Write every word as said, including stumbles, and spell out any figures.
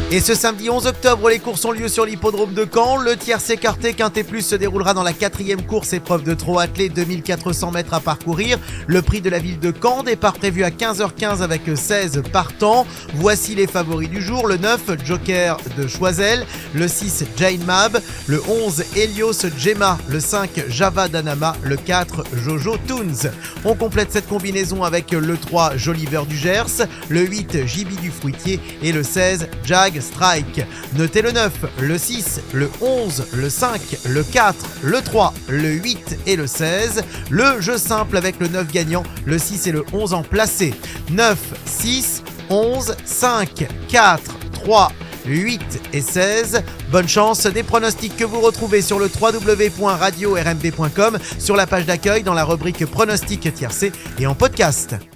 Et ce samedi onze octobre, les courses ont lieu sur l'hippodrome de Caen. Le tiercé écarté Quintet Plus se déroulera dans la quatrième course, épreuve de trot attelé, deux mille quatre cents mètres à parcourir. Le prix de la ville de Caen, départ prévu à quinze heures quinze avec seize partants. Voici les favoris du jour. Le neuf, Joker de Choiseul. Le six, Jane Mab. Le onze, Helios Gemma. Le cinq, Java d'Anama. Le quatre, Jojo Toons. On complète cette combinaison avec le trois, Joliver du Gers. Le huit, J B du Fruitier. Et le seize, Jag Strike. Notez le neuf, le six, le onze, le cinq, le quatre, le trois, le huit et le seize. Le jeu simple avec le neuf gagnant, le six et le onze en placé. neuf, six, onze, cinq, quatre, trois, huit et seize. Bonne chance, des pronostics que vous retrouvez sur le w w w point radio r m b point com, sur la page d'accueil dans la rubrique pronostics tiercé et en podcast.